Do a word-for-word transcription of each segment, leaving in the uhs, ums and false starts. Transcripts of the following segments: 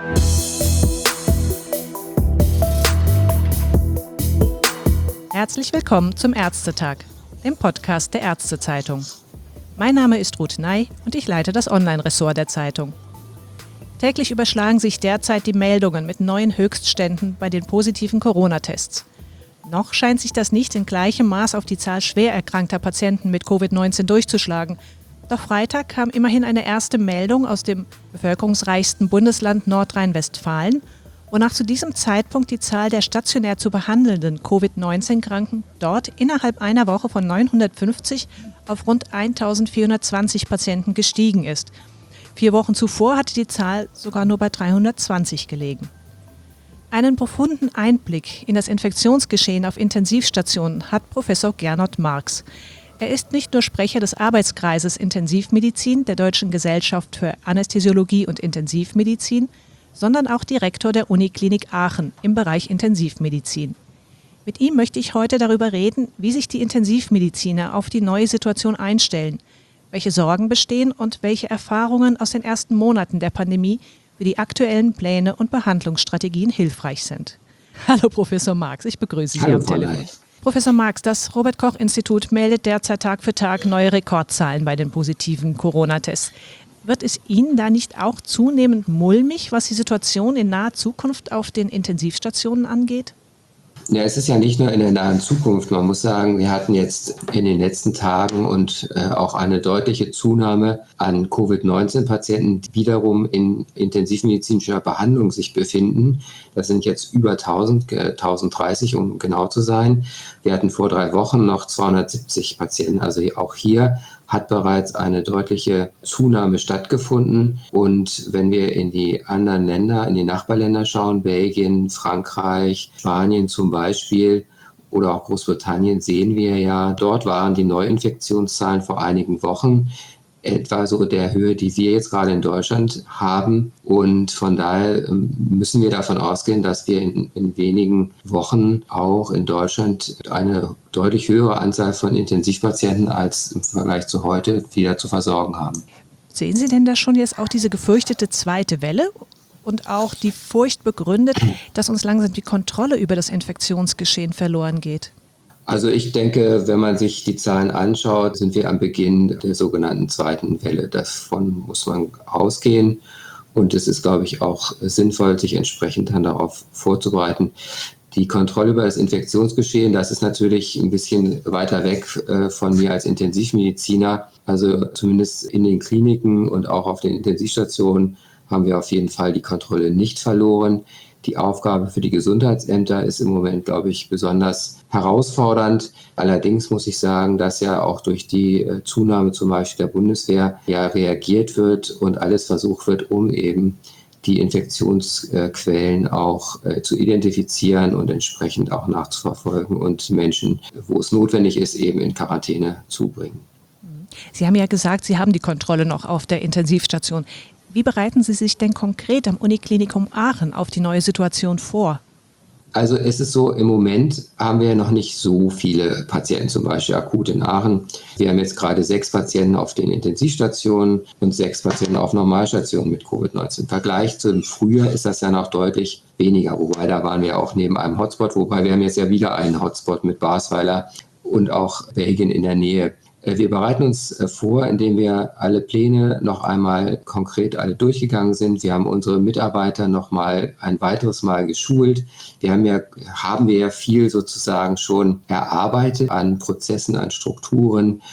Herzlich willkommen zum Ärztetag, dem Podcast der Ärztezeitung. Mein Name ist Ruth Ney und ich leite das Online-Ressort der Zeitung. Täglich überschlagen sich derzeit die Meldungen mit neuen Höchstständen bei den positiven Corona-Tests. Noch scheint sich das nicht in gleichem Maß auf die Zahl schwer erkrankter Patienten mit Covid neunzehn durchzuschlagen. Doch Freitag kam immerhin eine erste Meldung aus dem bevölkerungsreichsten Bundesland Nordrhein-Westfalen, wonach zu diesem Zeitpunkt die Zahl der stationär zu behandelnden Covid neunzehn Kranken dort innerhalb einer Woche von neunhundertfünfzig auf rund eintausendvierhundertzwanzig Patienten gestiegen ist. Vier Wochen zuvor hatte die Zahl sogar nur bei dreihundertzwanzig gelegen. Einen profunden Einblick in das Infektionsgeschehen auf Intensivstationen hat Professor Gernot Marx. Er ist nicht nur Sprecher des Arbeitskreises Intensivmedizin der Deutschen Gesellschaft für Anästhesiologie und Intensivmedizin, sondern auch Direktor der Uniklinik Aachen im Bereich Intensivmedizin. Mit ihm möchte ich heute darüber reden, wie sich die Intensivmediziner auf die neue Situation einstellen, welche Sorgen bestehen und welche Erfahrungen aus den ersten Monaten der Pandemie für die aktuellen Pläne und Behandlungsstrategien hilfreich sind. Hallo Professor Marx, ich begrüße Sie Hallo, am Telefon. Professor Marx, das Robert-Koch-Institut meldet derzeit Tag für Tag neue Rekordzahlen bei den positiven Corona-Tests. Wird es Ihnen da nicht auch zunehmend mulmig, was die Situation in naher Zukunft auf den Intensivstationen angeht? Ja, es ist ja nicht nur in der nahen Zukunft. Man muss sagen, wir hatten jetzt in den letzten Tagen und äh, auch eine deutliche Zunahme an Covid neunzehn Patienten, die wiederum in intensivmedizinischer Behandlung sich befinden. Das sind jetzt über tausend, äh, tausenddreißig, um genau zu sein. Wir hatten vor drei Wochen noch zweihundertsiebzig Patienten. Also auch hier hat bereits eine deutliche Zunahme stattgefunden. Und wenn wir in die anderen Länder, in die Nachbarländer schauen, Belgien, Frankreich, Spanien zum Beispiel oder auch Großbritannien, sehen wir ja, dort waren die Neuinfektionszahlen vor einigen Wochen etwa so der Höhe, die wir jetzt gerade in Deutschland haben. Und von daher müssen wir davon ausgehen, dass wir in, in wenigen Wochen auch in Deutschland eine deutlich höhere Anzahl von Intensivpatienten als im Vergleich zu heute wieder zu versorgen haben. Sehen Sie denn da schon jetzt auch diese gefürchtete zweite Welle und auch die Furcht begründet, dass uns langsam die Kontrolle über das Infektionsgeschehen verloren geht? Also ich denke, wenn man sich die Zahlen anschaut, sind wir am Beginn der sogenannten zweiten Welle. Davon muss man ausgehen. Und es ist, glaube ich, auch sinnvoll, sich entsprechend dann darauf vorzubereiten. Die Kontrolle über das Infektionsgeschehen, das ist natürlich ein bisschen weiter weg äh, von mir als Intensivmediziner. Also zumindest in den Kliniken und auch auf den Intensivstationen haben wir auf jeden Fall die Kontrolle nicht verloren. Die Aufgabe für die Gesundheitsämter ist im Moment, glaube ich, besonders herausfordernd. Allerdings muss ich sagen, dass ja auch durch die Zunahme zum Beispiel der Bundeswehr ja reagiert wird und alles versucht wird, um eben die Infektionsquellen auch zu identifizieren und entsprechend auch nachzuverfolgen und Menschen, wo es notwendig ist, eben in Quarantäne zu bringen. Sie haben ja gesagt, Sie haben die Kontrolle noch auf der Intensivstation. Wie bereiten Sie sich denn konkret am Uniklinikum Aachen auf die neue Situation vor? Also es ist so, im Moment haben wir noch nicht so viele Patienten, zum Beispiel akut in Aachen. Wir haben jetzt gerade sechs Patienten auf den Intensivstationen und sechs Patienten auf Normalstationen mit Covid neunzehn. Im Vergleich zum Frühjahr ist das ja noch deutlich weniger, wobei da waren wir auch neben einem Hotspot, wobei wir haben jetzt ja wieder einen Hotspot mit Basweiler und auch Belgien in der Nähe. Wir bereiten uns vor, indem wir alle Pläne noch einmal konkret alle durchgegangen sind. Wir haben unsere Mitarbeiter noch mal ein weiteres Mal geschult. Wir haben ja, haben wir ja viel sozusagen schon erarbeitet an Prozessen, an Strukturen,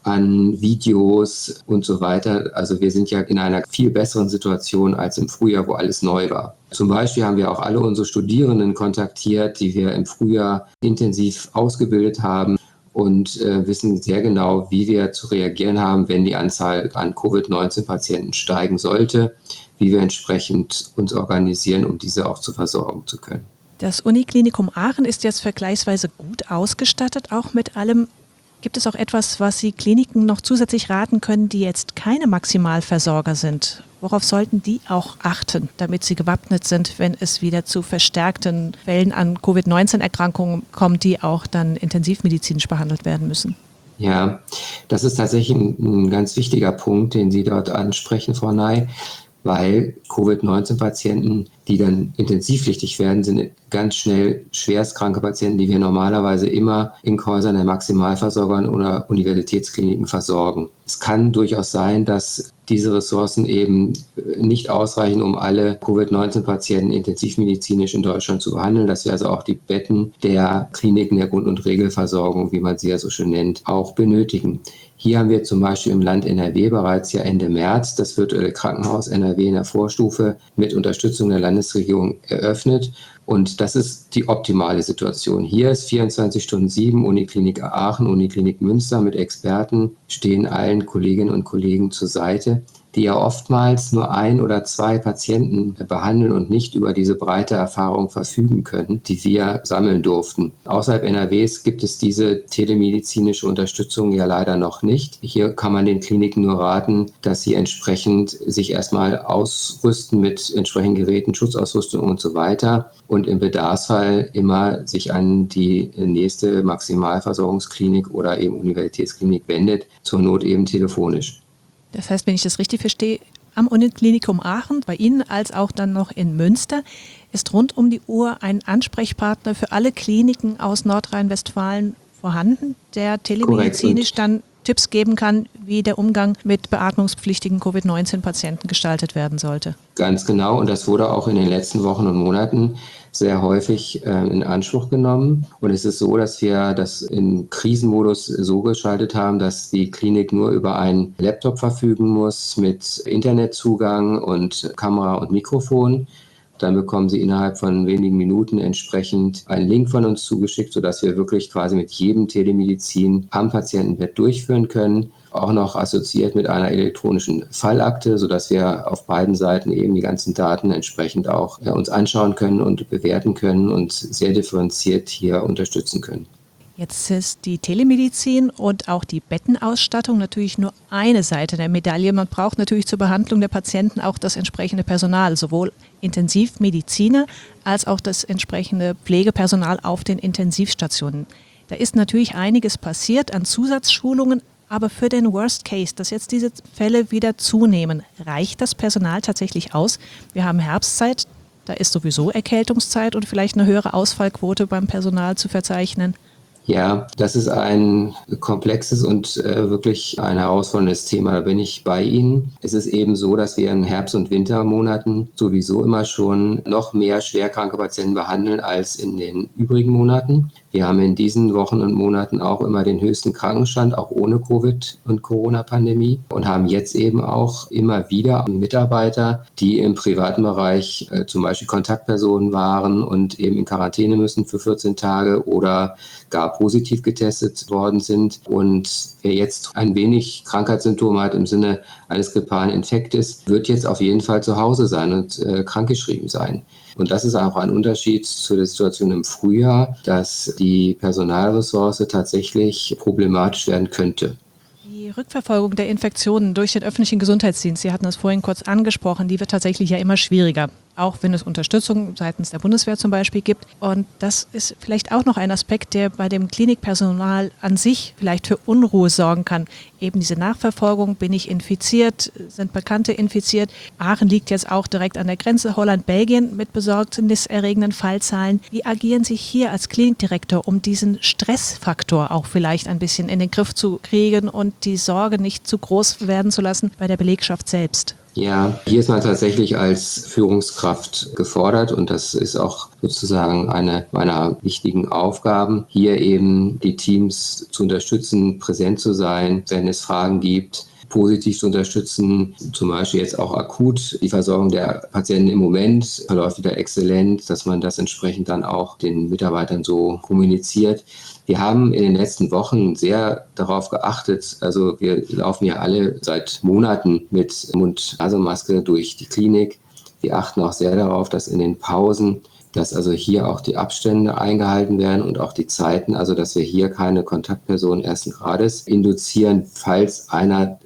an Videos und so weiter. Also wir sind ja in einer viel besseren Situation als im Frühjahr, wo alles neu war. Zum Beispiel haben wir auch alle unsere Studierenden kontaktiert, die wir im Frühjahr intensiv ausgebildet haben, und äh, wissen sehr genau, wie wir zu reagieren haben, wenn die Anzahl an Covid neunzehn Patienten steigen sollte, wie wir entsprechend uns organisieren, um diese auch zur Versorgung zu können. Das Uniklinikum Aachen ist jetzt vergleichsweise gut ausgestattet, auch mit allem. Gibt es auch etwas, was Sie Kliniken noch zusätzlich raten können, die jetzt keine Maximalversorger sind? Worauf sollten die auch achten, damit sie gewappnet sind, wenn es wieder zu verstärkten Fällen an Covid neunzehn Erkrankungen kommt, die auch dann intensivmedizinisch behandelt werden müssen? Ja, das ist tatsächlich ein, ein ganz wichtiger Punkt, den Sie dort ansprechen, Frau Ney. weil Covid neunzehn Patienten, die dann intensivpflichtig werden, sind ganz schnell schwerstkranke Patienten, die wir normalerweise immer in Häusern der Maximalversorger oder Universitätskliniken versorgen. Es kann durchaus sein, dass diese Ressourcen eben nicht ausreichen, um alle Covid neunzehn Patienten intensivmedizinisch in Deutschland zu behandeln, dass wir also auch die Betten der Kliniken der Grund- und Regelversorgung, wie man sie ja so schön nennt, auch benötigen. Hier haben wir zum Beispiel im Land N R W bereits ja Ende März das virtuelle Krankenhaus N R W in der Vorstufe mit Unterstützung der Landesregierung eröffnet. Und das ist die optimale Situation. Hier ist vierundzwanzig Stunden sieben Uniklinik Aachen, Uniklinik Münster mit Experten, stehen allen Kolleginnen und Kollegen zur Seite, die ja oftmals nur ein oder zwei Patienten behandeln und nicht über diese breite Erfahrung verfügen können, die wir sammeln durften. Außerhalb N R Ws gibt es diese telemedizinische Unterstützung ja leider noch nicht. Hier kann man den Kliniken nur raten, dass sie entsprechend sich erstmal ausrüsten mit entsprechenden Geräten, Schutzausrüstung und so weiter und im Bedarfsfall immer sich an die nächste Maximalversorgungsklinik oder eben Universitätsklinik wendet, zur Not eben telefonisch. Das heißt, wenn ich das richtig verstehe, am Uniklinikum Aachen, bei Ihnen als auch dann noch in Münster, ist rund um die Uhr ein Ansprechpartner für alle Kliniken aus Nordrhein-Westfalen vorhanden, der telemedizinisch dann Tipps geben kann, wie der Umgang mit beatmungspflichtigen Covid neunzehn Patienten gestaltet werden sollte. Ganz genau, und das wurde auch in den letzten Wochen und Monaten sehr häufig äh, in Anspruch genommen. Und es ist so, dass wir das im Krisenmodus so geschaltet haben, dass die Klinik nur über einen Laptop verfügen muss mit Internetzugang und Kamera und Mikrofon. Dann bekommen Sie innerhalb von wenigen Minuten entsprechend einen Link von uns zugeschickt, sodass wir wirklich quasi mit jedem Telemedizin am Patientenbett durchführen können. Auch noch assoziiert mit einer elektronischen Fallakte, sodass wir auf beiden Seiten eben die ganzen Daten entsprechend auch ja, uns anschauen können und bewerten können und sehr differenziert hier unterstützen können. Jetzt ist die Telemedizin und auch die Bettenausstattung natürlich nur eine Seite der Medaille. Man braucht natürlich zur Behandlung der Patienten auch das entsprechende Personal, sowohl Intensivmediziner als auch das entsprechende Pflegepersonal auf den Intensivstationen. Da ist natürlich einiges passiert an Zusatzschulungen, aber für den Worst Case, dass jetzt diese Fälle wieder zunehmen, reicht das Personal tatsächlich aus? Wir haben Herbstzeit, da ist sowieso Erkältungszeit und vielleicht eine höhere Ausfallquote beim Personal zu verzeichnen. Ja, das ist ein komplexes und äh, wirklich ein herausforderndes Thema. Da bin ich bei Ihnen. Es ist eben so, dass wir in Herbst- und Wintermonaten sowieso immer schon noch mehr schwerkranke Patienten behandeln als in den übrigen Monaten. Wir haben in diesen Wochen und Monaten auch immer den höchsten Krankenstand, auch ohne Covid- und Corona-Pandemie, und haben jetzt eben auch immer wieder Mitarbeiter, die im privaten Bereich äh, zum Beispiel Kontaktpersonen waren und eben in Quarantäne müssen für vierzehn Tage oder gar positiv getestet worden sind. Und wer jetzt ein wenig Krankheitssymptome hat im Sinne eines grippalen Infektes, wird jetzt auf jeden Fall zu Hause sein und äh, krankgeschrieben sein. Und das ist auch ein Unterschied zu der Situation im Frühjahr, dass die Personalressource tatsächlich problematisch werden könnte. Die Rückverfolgung der Infektionen durch den öffentlichen Gesundheitsdienst, Sie hatten das vorhin kurz angesprochen, die wird tatsächlich ja immer schwieriger, auch wenn es Unterstützung seitens der Bundeswehr zum Beispiel gibt. Und das ist vielleicht auch noch ein Aspekt, der bei dem Klinikpersonal an sich vielleicht für Unruhe sorgen kann. Eben diese Nachverfolgung, bin ich infiziert, sind Bekannte infiziert. Aachen liegt jetzt auch direkt an der Grenze Holland-Belgien mit besorgniserregenden Fallzahlen. Wie agieren Sie hier als Klinikdirektor, um diesen Stressfaktor auch vielleicht ein bisschen in den Griff zu kriegen und die Sorge nicht zu groß werden zu lassen bei der Belegschaft selbst? Ja, hier ist man tatsächlich als Führungskraft gefordert und das ist auch sozusagen eine meiner wichtigen Aufgaben, hier eben die Teams zu unterstützen, präsent zu sein, wenn es Fragen gibt, positiv zu unterstützen, zum Beispiel jetzt auch akut. Die Versorgung der Patienten im Moment verläuft wieder exzellent, dass man das entsprechend dann auch den Mitarbeitern so kommuniziert. Wir haben in den letzten Wochen sehr darauf geachtet, also wir laufen ja alle seit Monaten mit Mund-Nasen-Maske durch die Klinik. Wir achten auch sehr darauf, dass in den Pausen, dass also hier auch die Abstände eingehalten werden und auch die Zeiten, also dass wir hier keine Kontaktpersonen ersten Grades induzieren, falls einer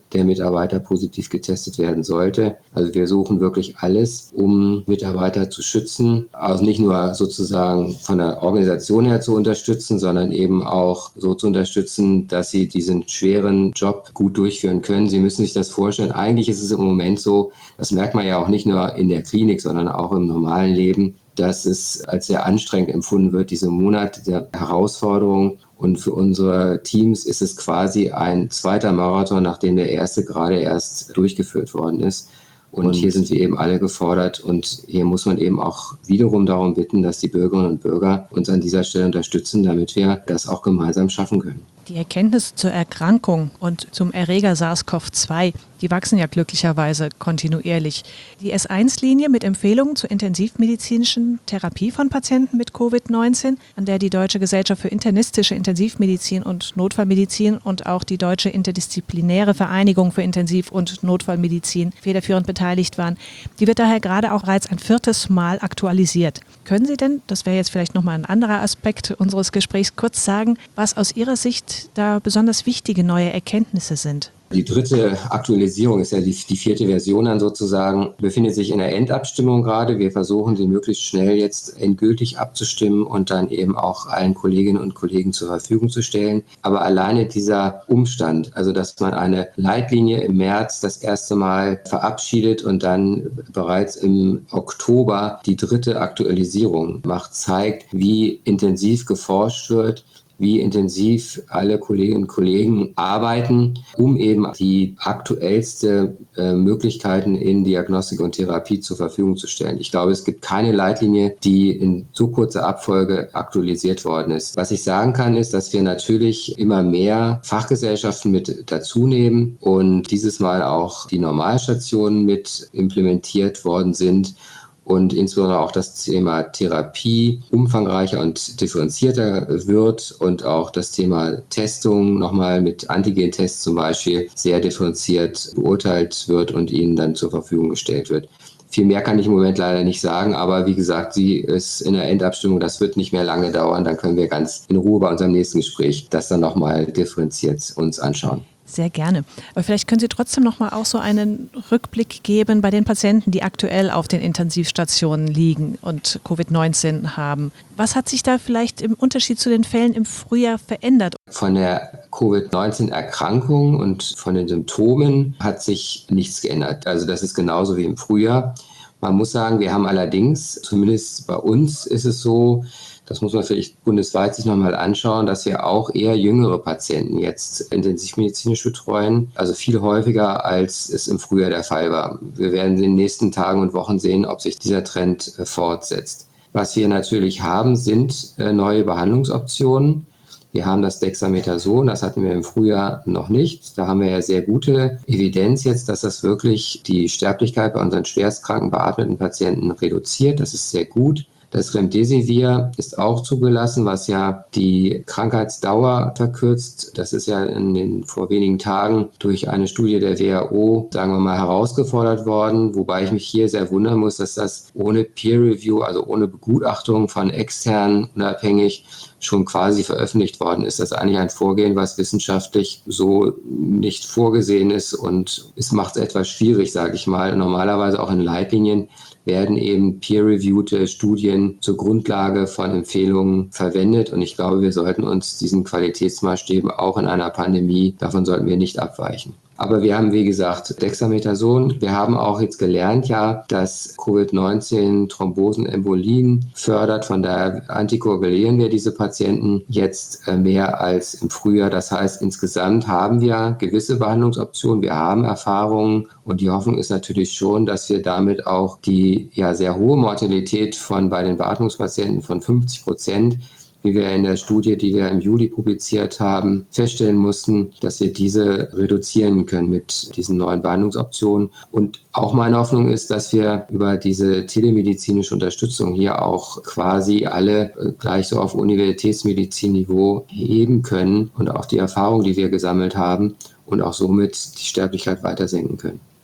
der Mitarbeiter positiv getestet werden sollte. Also wir suchen wirklich alles, um Mitarbeiter zu schützen, also nicht nur sozusagen von der Organisation her zu unterstützen, sondern eben auch so zu unterstützen, dass sie diesen schweren Job gut durchführen können. Sie müssen sich das vorstellen. Eigentlich ist es im Moment so, das merkt man ja auch nicht nur in der Klinik, sondern auch im normalen Leben, dass es als sehr anstrengend empfunden wird, diese Monate der Herausforderung. Und für unsere Teams ist es quasi ein zweiter Marathon, nachdem der erste gerade erst durchgeführt worden ist. Und hier sind wir eben alle gefordert und hier muss man eben auch wiederum darum bitten, dass die Bürgerinnen und Bürger uns an dieser Stelle unterstützen, damit wir das auch gemeinsam schaffen können. Die Erkenntnisse zur Erkrankung und zum Erreger SARS-C o V zwei, die wachsen ja glücklicherweise kontinuierlich. Die S eins Linie mit Empfehlungen zur intensivmedizinischen Therapie von Patienten mit Covid neunzehn, an der die Deutsche Gesellschaft für internistische Intensivmedizin und Notfallmedizin und auch die Deutsche Interdisziplinäre Vereinigung für Intensiv- und Notfallmedizin federführend beteiligt waren, die wird daher gerade auch bereits ein viertes Mal aktualisiert. Können Sie denn, das wäre jetzt vielleicht nochmal ein anderer Aspekt unseres Gesprächs, kurz sagen, was aus Ihrer Sicht da besonders wichtige neue Erkenntnisse sind? Die dritte Aktualisierung ist ja die, die vierte Version dann sozusagen, befindet sich in der Endabstimmung gerade. Wir versuchen, sie möglichst schnell jetzt endgültig abzustimmen und dann eben auch allen Kolleginnen und Kollegen zur Verfügung zu stellen. Aber alleine dieser Umstand, also dass man eine Leitlinie im März das erste Mal verabschiedet und dann bereits im Oktober die dritte Aktualisierung macht, zeigt, wie intensiv geforscht wird, wie intensiv alle Kolleginnen und Kollegen arbeiten, um eben die aktuellste äh, Möglichkeiten in Diagnostik und Therapie zur Verfügung zu stellen. Ich glaube, es gibt keine Leitlinie, die in so kurzer Abfolge aktualisiert worden ist. Was ich sagen kann, ist, dass wir natürlich immer mehr Fachgesellschaften mit dazu nehmen und dieses Mal auch die Normalstationen mit implementiert worden sind. Und insbesondere auch das Thema Therapie umfangreicher und differenzierter wird und auch das Thema Testung nochmal mit Antigen-Tests zum Beispiel sehr differenziert beurteilt wird und ihnen dann zur Verfügung gestellt wird. Viel mehr kann ich im Moment leider nicht sagen, aber wie gesagt, sie ist in der Endabstimmung, das wird nicht mehr lange dauern, dann können wir ganz in Ruhe bei unserem nächsten Gespräch das dann nochmal differenziert uns anschauen. Sehr gerne. Aber vielleicht können Sie trotzdem noch mal auch so einen Rückblick geben bei den Patienten, die aktuell auf den Intensivstationen liegen und Covid neunzehn haben. Was hat sich da vielleicht im Unterschied zu den Fällen im Frühjahr verändert? Von der Covid neunzehn Erkrankung und von den Symptomen hat sich nichts geändert. Also das ist genauso wie im Frühjahr. Man muss sagen, wir haben allerdings, zumindest bei uns ist es so, das muss man vielleicht bundesweit sich nochmal anschauen, dass wir auch eher jüngere Patienten jetzt intensivmedizinisch betreuen, also viel häufiger, als es im Frühjahr der Fall war. Wir werden in den nächsten Tagen und Wochen sehen, ob sich dieser Trend äh, fortsetzt. Was wir natürlich haben, sind äh, neue Behandlungsoptionen. Wir haben das Dexamethason, das hatten wir im Frühjahr noch nicht. Da haben wir ja sehr gute Evidenz jetzt, dass das wirklich die Sterblichkeit bei unseren schwerstkranken beatmeten Patienten reduziert. Das ist sehr gut. Das Remdesivir ist auch zugelassen, was ja die Krankheitsdauer verkürzt. Das ist ja in den, vor wenigen Tagen durch eine Studie der W H O, sagen wir mal, herausgefordert worden. Wobei ich mich hier sehr wundern muss, dass das ohne Peer Review, also ohne Begutachtung von externen unabhängig schon quasi veröffentlicht worden ist. Das ist eigentlich ein Vorgehen, was wissenschaftlich so nicht vorgesehen ist und es macht es etwas schwierig, sage ich mal. Normalerweise auch in Leitlinien werden eben peer-reviewte Studien zur Grundlage von Empfehlungen verwendet. Und ich glaube, wir sollten uns diesen Qualitätsmaßstäben auch in einer Pandemie, davon sollten wir nicht abweichen. Aber wir haben, wie gesagt, Dexamethason. Wir haben auch jetzt gelernt, ja, dass Covid neunzehn Thrombosen, Embolien fördert. Von daher antikoagulieren wir diese Patienten jetzt mehr als im Frühjahr. Das heißt, insgesamt haben wir gewisse Behandlungsoptionen. Wir haben Erfahrungen und die Hoffnung ist natürlich schon, dass wir damit auch die ja sehr hohe Mortalität von bei den Beatmungspatienten von fünfzig Prozent, wie wir in der Studie, die wir im Juli publiziert haben, feststellen mussten, dass wir diese reduzieren können mit diesen neuen Behandlungsoptionen. Und auch meine Hoffnung ist, dass wir über diese telemedizinische Unterstützung hier auch quasi alle gleich so auf Universitätsmedizinniveau heben können und auch die Erfahrung, die wir gesammelt haben und auch somit die Sterblichkeit weiter senken können.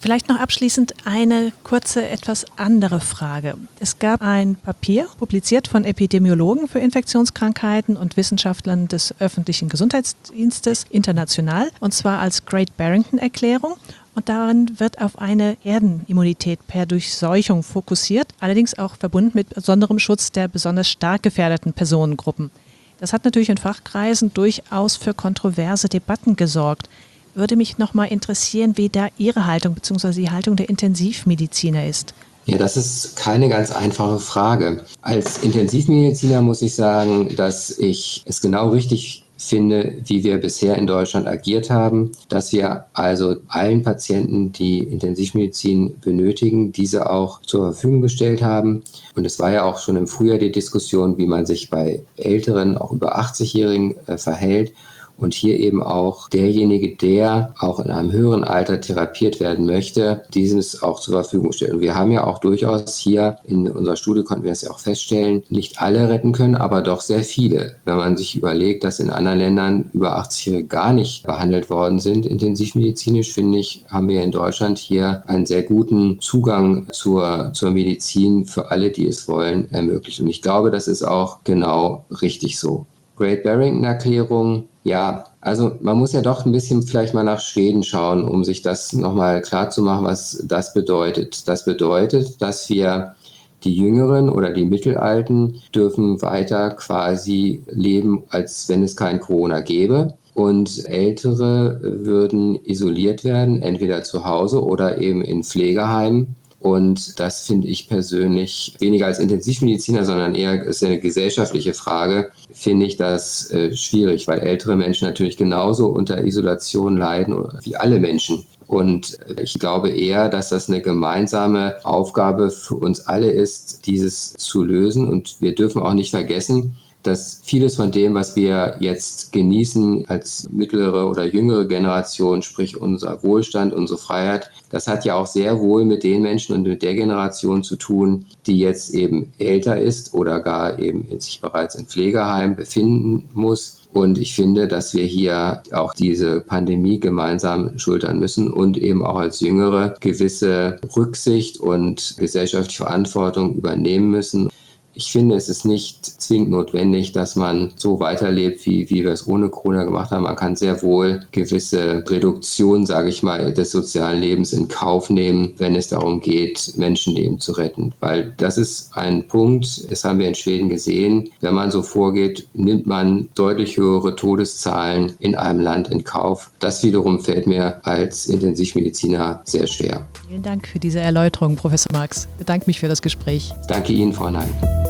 Vielleicht noch abschließend eine kurze, etwas andere Frage. Es gab ein Papier, publiziert von Epidemiologen für Infektionskrankheiten und Wissenschaftlern des öffentlichen Gesundheitsdienstes international, und zwar als Great Barrington-Erklärung. Und darin wird auf eine Herdenimmunität per Durchseuchung fokussiert, allerdings auch verbunden mit besonderem Schutz der besonders stark gefährdeten Personengruppen. Das hat natürlich in Fachkreisen durchaus für kontroverse Debatten gesorgt. Würde mich nochmal interessieren, wie da Ihre Haltung bzw. die Haltung der Intensivmediziner ist. Ja, das ist keine ganz einfache Frage. Als Intensivmediziner muss ich sagen, dass ich es genau richtig finde, wie wir bisher in Deutschland agiert haben, dass wir also allen Patienten, die Intensivmedizin benötigen, diese auch zur Verfügung gestellt haben. Und es war ja auch schon im Frühjahr die Diskussion, wie man sich bei älteren, auch über achtzig-Jährigen äh, verhält. Und hier eben auch derjenige, der auch in einem höheren Alter therapiert werden möchte, dieses auch zur Verfügung stellt. Und wir haben ja auch durchaus hier in unserer Studie, konnten wir das ja auch feststellen, nicht alle retten können, aber doch sehr viele. Wenn man sich überlegt, dass in anderen Ländern über achtzig-Jährige gar nicht behandelt worden sind, intensivmedizinisch, finde ich, haben wir in Deutschland hier einen sehr guten Zugang zur, zur Medizin für alle, die es wollen, ermöglicht. Und ich glaube, das ist auch genau richtig so. Great Barrington-Erklärung, ja, also man muss ja doch ein bisschen vielleicht mal nach Schweden schauen, um sich das nochmal klar zu machen, was das bedeutet. Das bedeutet, dass wir die Jüngeren oder die Mittelalten dürfen weiter quasi leben, als wenn es kein Corona gäbe. Und Ältere würden isoliert werden, entweder zu Hause oder eben in Pflegeheimen. Und das finde ich persönlich, weniger als Intensivmediziner, sondern eher ist eine gesellschaftliche Frage, finde ich das äh, schwierig, weil ältere Menschen natürlich genauso unter Isolation leiden wie alle Menschen. Und ich glaube eher, dass das eine gemeinsame Aufgabe für uns alle ist, dieses zu lösen. Und wir dürfen auch nicht vergessen, dass vieles von dem, was wir jetzt genießen als mittlere oder jüngere Generation, sprich unser Wohlstand, unsere Freiheit, das hat ja auch sehr wohl mit den Menschen und mit der Generation zu tun, die jetzt eben älter ist oder gar eben sich bereits in Pflegeheim befinden muss. Und ich finde, dass wir hier auch diese Pandemie gemeinsam schultern müssen und eben auch als Jüngere gewisse Rücksicht und gesellschaftliche Verantwortung übernehmen müssen. Ich finde, es ist nicht zwingend notwendig, dass man so weiterlebt, wie, wie wir es ohne Corona gemacht haben. Man kann sehr wohl gewisse Reduktion, sage ich mal, des sozialen Lebens in Kauf nehmen, wenn es darum geht, Menschenleben zu retten. Weil das ist ein Punkt, das haben wir in Schweden gesehen. Wenn man so vorgeht, nimmt man deutlich höhere Todeszahlen in einem Land in Kauf. Das wiederum fällt mir als Intensivmediziner sehr schwer. Vielen Dank für diese Erläuterung, Professor Marx. Ich bedanke mich für das Gespräch. Danke Ihnen, Frau Ney.